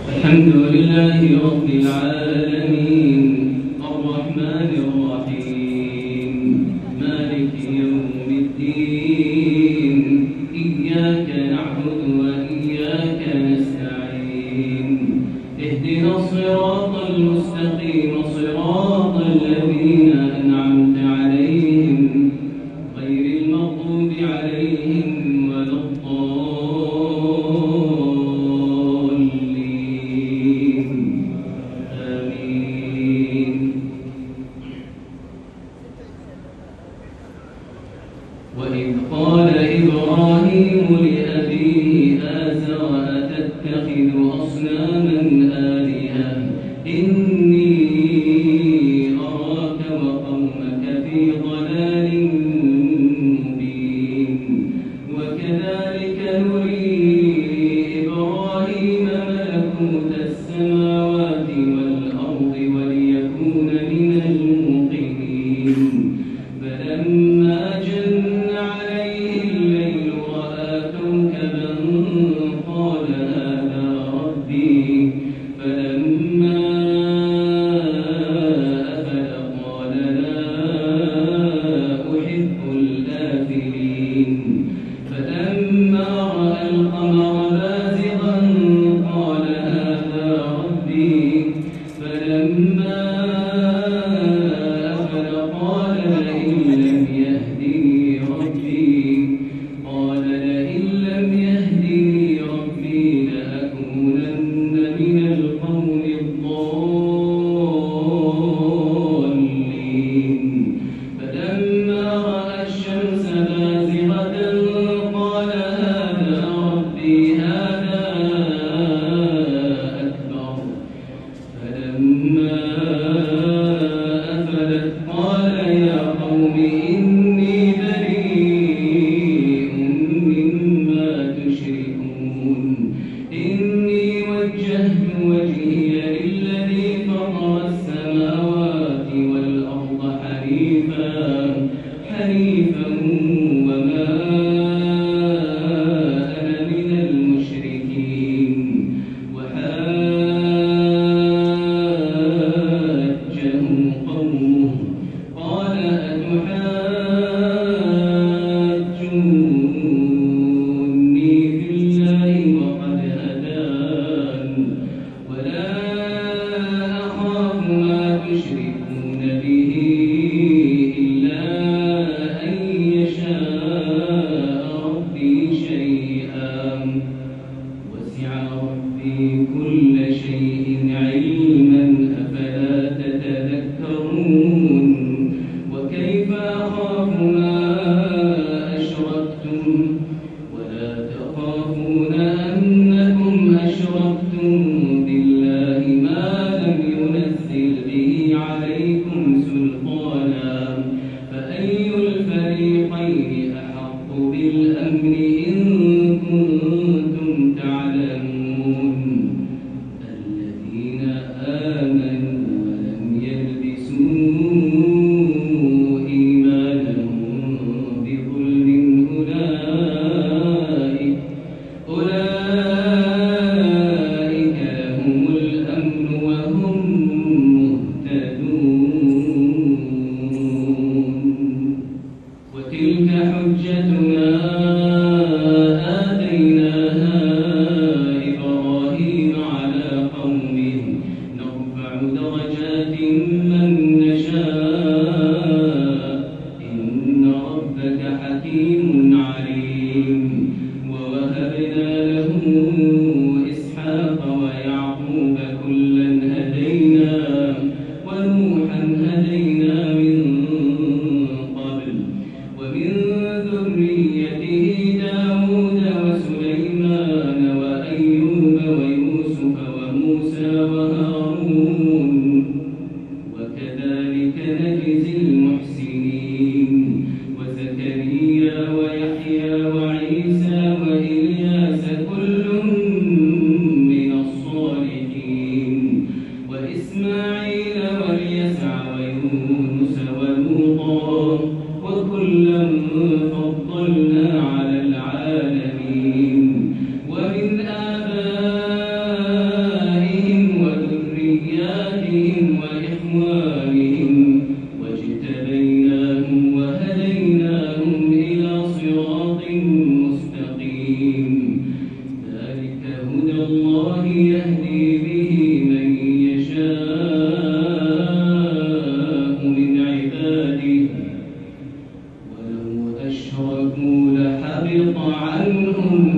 الحمد لله رب العالمين الرحمن الرحيم مالك يوم الدين إياك نعبد وإياك نستعين اهدنا الصراط المستقيم صراط الذين أنعمت عليهم غير المغضوب عليهم ولا الضالين آمين. وإذ قال إبراهيم لأبيه آزر أتتخذ أصناما آلهة إني أراك وقومك في ضلال مبين وكذلك نري إبراهيم ملكوت السماوات والأرض وليكون من الموقنين فلما جن عليه الليل رأى كوكبا قال هذا ربي فلما أفل قال لا أحب الآفلين فلما رأى القمر بازغا قال هذا ربي فلما أفل قال لئن لم يهدني ربي لأكونن من القوم الضالين فلما رأى الشمس بازغة قال هذا ربي هذا أكبر فلما أفلت قال يا قوم إني بريء مما تشركون إني وجهت وجهي للذي فطر السماوات والأرض حنيفا وما أنا من المشركين وحاجه قومه قال أتحاجوني في الله وقد هدان ولا أخاف ما تشركون به إلا أن يشاء ربي شيئا وسع ربي كل شيء علما أفلا تتذكرون وكيف أخاف ما أشركتم ولا تخافون أنكم أشركتم بالله ما لم ينزل به عليكم سلطانا فأي الفريقين أحق بالأمن إن كنتم تعلمون الذين آمنوا ولم يلبسوا إيمانهم بظلم أولئك لهم الأمن وهم مهتدون وتلك حجتنا آتيناها إبراهيم على قومه نرفع درجات من نشاء إن ربك حكيم عليم ووهبنا له إسحاق ويعقوب كلا هدينا ونوحا هدينا من قبل ومن ذريته داود وسليمان وأيوب ويوسف وموسى وهارون وكذلك نجزي المحسنين وزكريا ويحيى وعيسى وإلياس كل من الصالحين وإسماعيل واليسع ويونس ولوطا وكلا فضلنا على العالمين ومن آبائهم عنهم